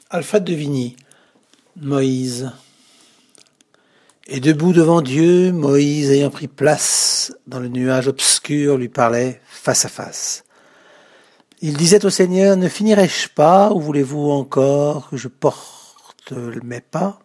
Alfred de Vigny, Moïse. Et debout devant Dieu, Moïse ayant pris place dans le nuage obscur lui parlait face à face. Il disait au Seigneur, ne finirai-je pas, ou voulez-vous encore que je porte mes pas?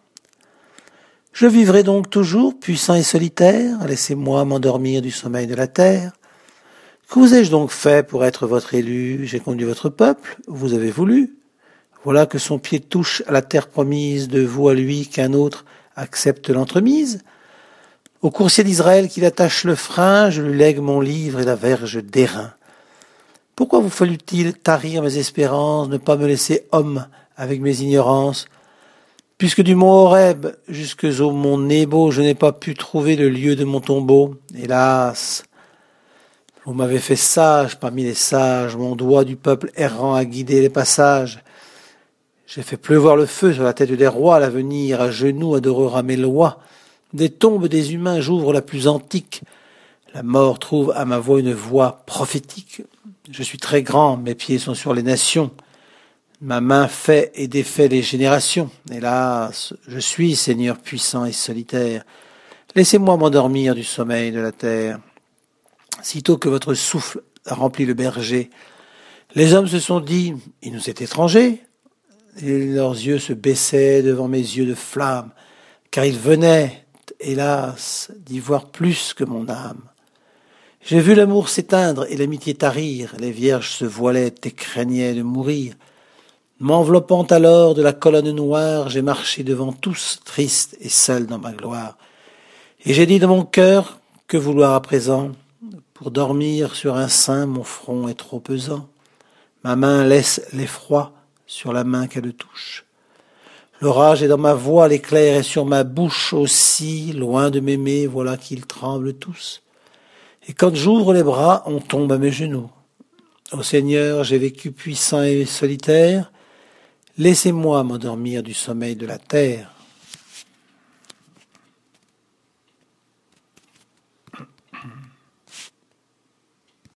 Je vivrai donc toujours puissant et solitaire, laissez-moi m'endormir du sommeil de la terre. Que vous ai-je donc fait pour être votre élu? J'ai conduit votre peuple, vous avez voulu. Voilà que son pied touche à la terre promise, de vous à lui qu'un autre accepte l'entremise. Au coursier d'Israël qu'il attache le frein, je lui lègue mon livre et la verge d'airain. Pourquoi vous fallut-il tarir mes espérances, ne pas me laisser homme avec mes ignorances? Puisque du mont Horeb jusqu'au mont Nebo, je n'ai pas pu trouver le lieu de mon tombeau, hélas. Vous m'avez fait sage parmi les sages, mon doigt du peuple errant a guidé les passages. J'ai fait pleuvoir le feu sur la tête des rois, l'avenir à genoux adorera mes lois. Des tombes des humains j'ouvre la plus antique, la mort trouve à ma voix une voix prophétique. Je suis très grand, mes pieds sont sur les nations, ma main fait et défait les générations. Hélas, je suis Seigneur puissant et solitaire, laissez-moi m'endormir du sommeil de la terre. Sitôt que votre souffle a rempli le berger, les hommes se sont dit, il nous est étranger. Et leurs yeux se baissaient devant mes yeux de flamme, car ils venaient, hélas, d'y voir plus que mon âme. J'ai vu l'amour s'éteindre et l'amitié tarir, les vierges se voilaient et craignaient de mourir. M'enveloppant alors de la colonne noire, j'ai marché devant tous, triste et seul dans ma gloire. Et j'ai dit dans mon cœur, que vouloir à présent? Pour dormir sur un sein, mon front est trop pesant. Ma main laisse l'effroi sur la main qu'elle touche. L'orage est dans ma voix, l'éclair est sur ma bouche aussi, loin de m'aimer, voilà qu'ils tremblent tous. Et quand j'ouvre les bras, on tombe à mes genoux. Ô Seigneur, j'ai vécu puissant et solitaire, laissez-moi m'endormir du sommeil de la terre.